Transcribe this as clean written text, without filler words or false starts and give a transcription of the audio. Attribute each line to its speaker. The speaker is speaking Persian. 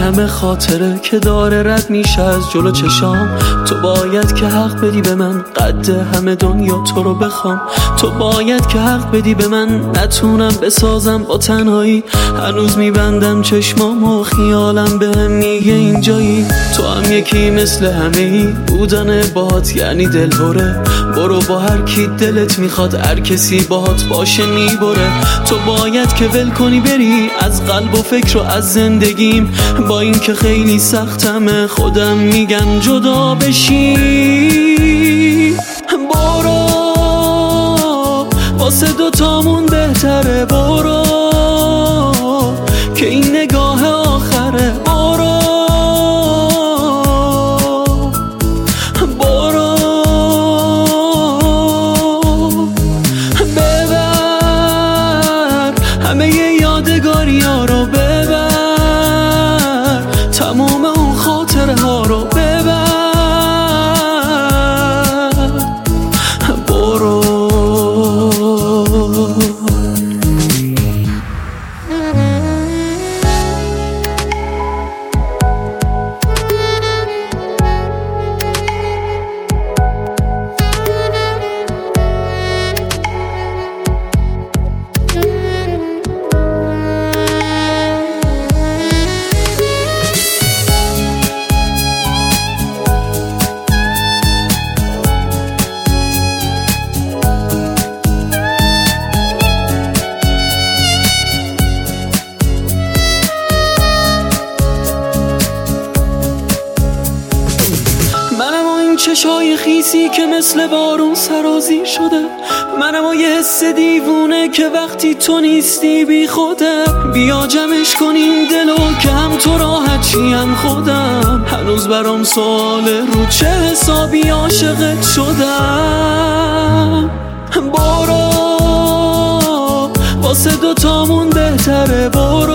Speaker 1: همه خاطره که داره رد میشه از جلو چشام. تو باید که حق بدی به من، قد همه دنیا تو رو بخوام. تو باید که حق بدی به من، نتونم بسازم با تنهایی. هنوز میبندم چشمام و خیالم بهم میگه اینجایی. تو هم یکی مثل همه ای، بودن باهات یعنی دلهوره. برو با هر کی دلت میخواد، هر کسی باهات باشه میبره. تو باید که ول کنی بری از قلب و فکر و از زندگیم. با این که خیلی سختمه خودم میگم جدا بشی. برو واسه دوتامون بهتره، برو که این نگاه آخره. برو ببر همه یادگاری ها رو، ببر تموم اون خاطره ها رو، ببر برو. چشای خیسی که مثل بارون سرازیر شده، منم و یه حس دیوونه که وقتی تو نیستی بی خوده. بیا جمعش کنیم دلو که هم تو راحت چیم خودم. هنوز برام سواله رو چه حسابی عاشقت شدم. برو واسه دوتامون بهتره، برو